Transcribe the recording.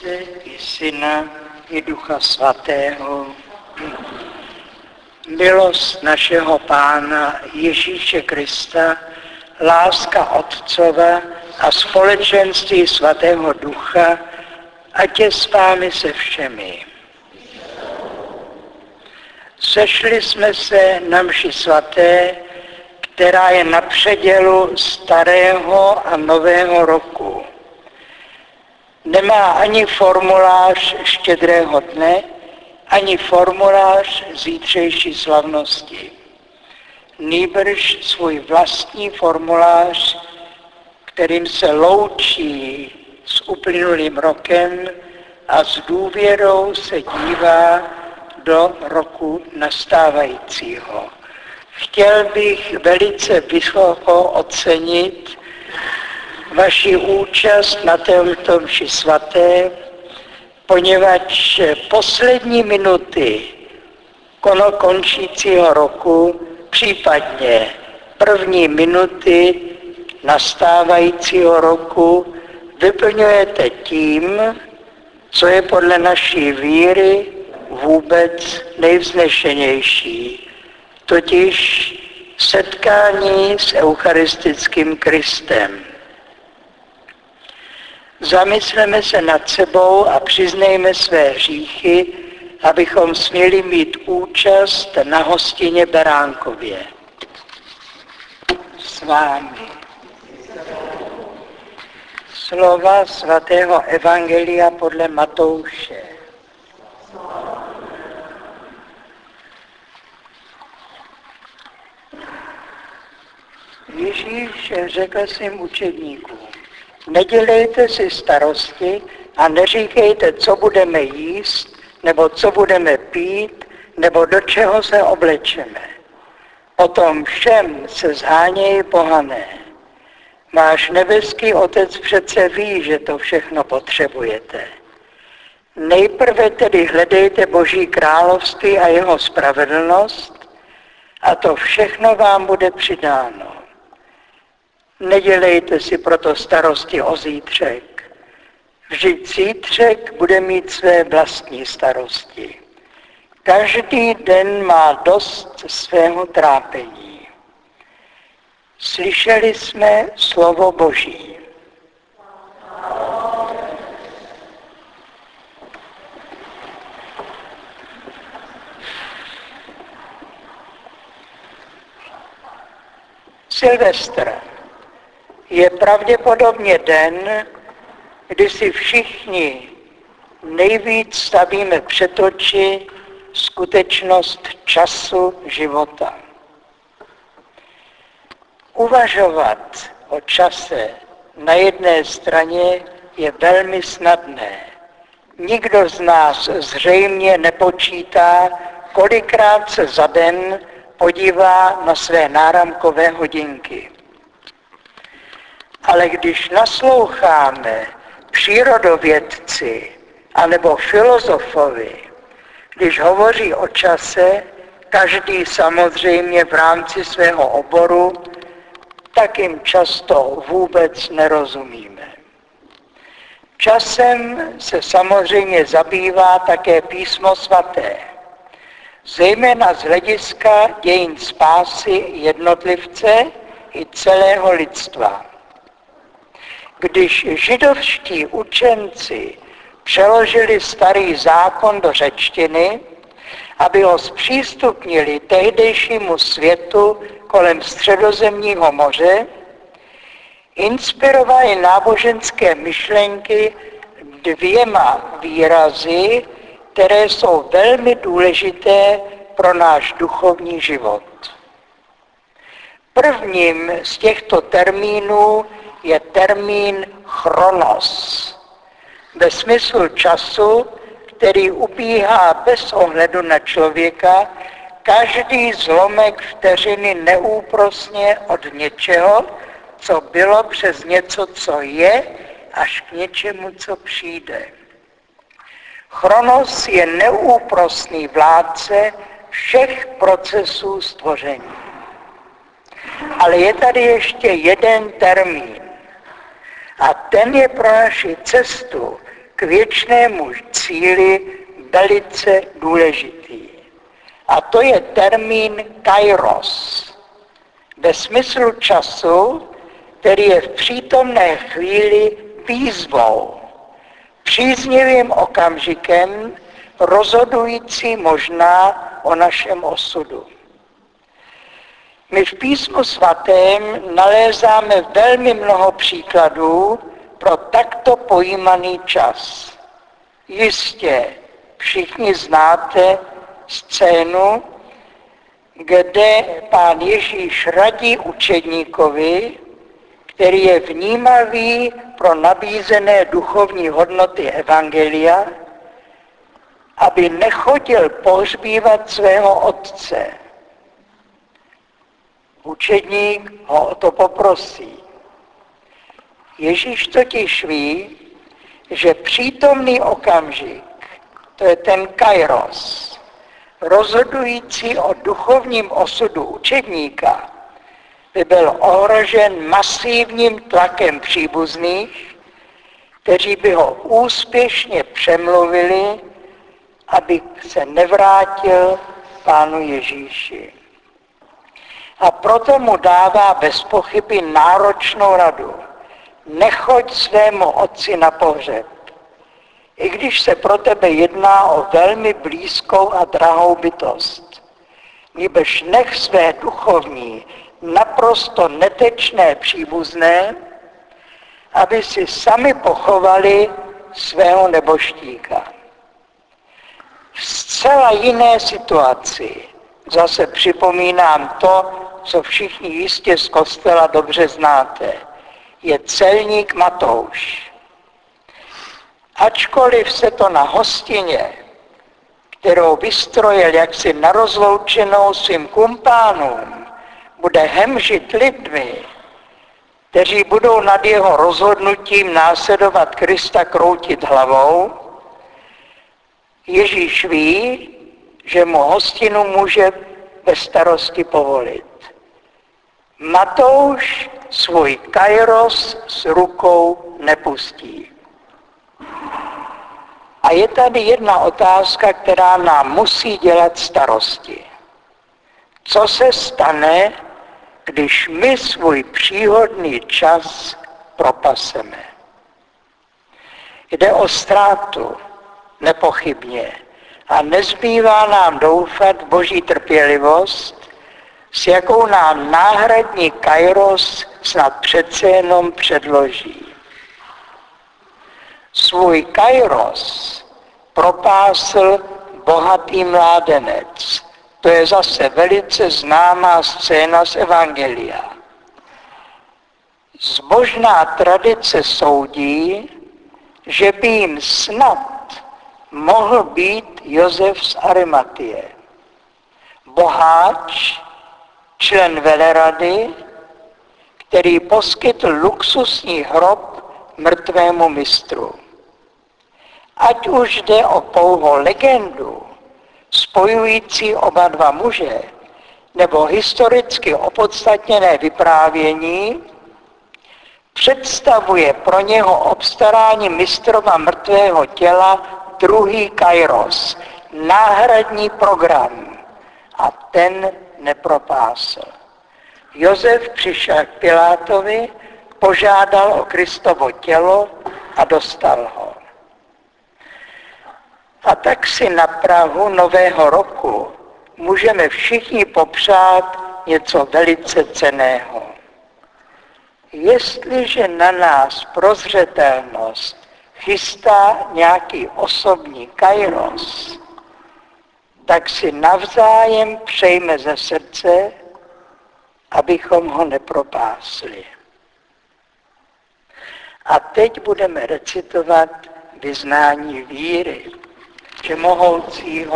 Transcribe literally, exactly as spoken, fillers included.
Otce i Syna i Ducha Svatého. Milost našeho Pána Ježíše Krista, láska Otcova a společenství Svatého Ducha, ať je s vámi se všemi. Sešli jsme se na mši svaté, která je na předělu starého a nového roku. Nemá ani formulář štědrého dne, ani formulář zítřejší slavnosti. Nýbrž svůj vlastní formulář, kterým se loučí s uplynulým rokem a s důvěrou se dívá do roku nastávajícího. Chtěl bych velice vysoko ocenit vaši účast na této mši svaté, poněvadž poslední minuty kono končícího roku, případně první minuty nastávajícího roku vyplňujete tím, co je podle naší víry vůbec nejvznešenější, totiž setkání s eucharistickým Kristem. Zamysleme se nad sebou a přiznejme své hříchy, abychom směli mít účast na hostině Beránkově. S vámi. Slova svatého Evangelia podle Matouše. Ježíš řekl svým učedníkům: nedělejte si starosti a neříkejte, co budeme jíst, nebo co budeme pít, nebo do čeho se oblečeme. O tom všem se zhánějí pohané. Váš nebeský Otec přece ví, že to všechno potřebujete. Nejprve tedy hledejte Boží království a jeho spravedlnost a to všechno vám bude přidáno. Nedělejte si proto starosti o zítřek. Vždyť zítřek bude mít své vlastní starosti. Každý den má dost svého trápení. Slyšeli jsme slovo Boží. Silvestr je pravděpodobně den, kdy si všichni nejvíc stavíme před oči skutečnost času života. Uvažovat o čase na jedné straně je velmi snadné. Nikdo z nás zřejmě nepočítá, kolikrát se za den podívá na své náramkové hodinky. Ale když nasloucháme přírodovědci anebo filozofovi, když hovoří o čase, každý samozřejmě v rámci svého oboru, tak jim často vůbec nerozumíme. Časem se samozřejmě zabývá také Písmo svaté, zejména z hlediska dějin spásy jednotlivce i celého lidstva. Když židovští učenci přeložili starý zákon do řečtiny, aby ho zpřístupnili tehdejšímu světu kolem Středozemního moře, inspirovali náboženské myšlenky dvěma výrazy, které jsou velmi důležité pro náš duchovní život. Prvním z těchto termínů je termín chronos, ve smyslu času, který ubíhá bez ohledu na člověka, každý zlomek vteřiny neúprosně od něčeho, co bylo, přes něco, co je, až k něčemu, co přijde. Chronos je neúprosný vládce všech procesů stvoření. Ale je tady ještě jeden termín. A ten je pro naši cestu k věčnému cíli velice důležitý. A to je termín kairos. Ve smyslu času, který je v přítomné chvíli výzvou, příznivým okamžikem, rozhodující možná o našem osudu. My v Písmu svatém nalézáme velmi mnoho příkladů pro takto pojímaný čas. Jistě všichni znáte scénu, kde Pán Ježíš radí učedníkovi, který je vnímavý pro nabízené duchovní hodnoty evangelia, aby nechodil pohřbívat svého otce. Učedník ho o to poprosí. Ježíš totiž ví, že přítomný okamžik, to je ten kairos, rozhodující o duchovním osudu učedníka, by byl ohrožen masivním tlakem příbuzných, kteří by ho úspěšně přemluvili, aby se nevrátil Pánu Ježíši. A proto mu dává bez pochyby náročnou radu. Nechoď svému otci na pohřeb, i když se pro tebe jedná o velmi blízkou a drahou bytost. Nýbrž nech své duchovní, naprosto netečné příbuzné, aby si sami pochovali svého nebožtíka. V zcela jiné situaci zase připomínám to, co všichni jistě z kostela dobře znáte. Je celník Matouš. Ačkoliv se to na hostině, kterou vystrojil jaksi na rozloučenou svým kumpánům, bude hemžit lidmi, kteří budou nad jeho rozhodnutím následovat Krista kroutit hlavou, Ježíš ví, že mu hostinu může bez starosti povolit. Matouš svůj kairos s rukou nepustí. A je tady jedna otázka, která nám musí dělat starosti. Co se stane, když my svůj příhodný čas propaseme? Jde o ztrátu, nepochybně. A nezbývá nám doufat v Boží trpělivost, s jakou nám náhradní kairos snad přece jenom předloží. Svůj kairos propásl bohatý mládenec. To je zase velice známá scéna z Evangelia. Zbožná tradice soudí, že by jim snad mohl být Josef z Arimatie. Boháč, člen velerady, který poskytl luxusní hrob mrtvému mistru. Ať už jde o pouhou legendu, spojující oba dva muže, nebo historicky opodstatněné vyprávění, představuje pro něho obstarání mistrova mrtvého těla druhý kairos, náhradní program, a ten nepropásl. Josef přišel k Pilátovi, požádal o Kristovo tělo a dostal ho. A tak si na prahu nového roku můžeme všichni popřát něco velice cenného. Jestliže na nás prozřetelnost chystá nějaký osobní kairos, tak si navzájem přejme ze srdce, abychom ho nepropásli. A teď budeme recitovat vyznání víry Všemohoucího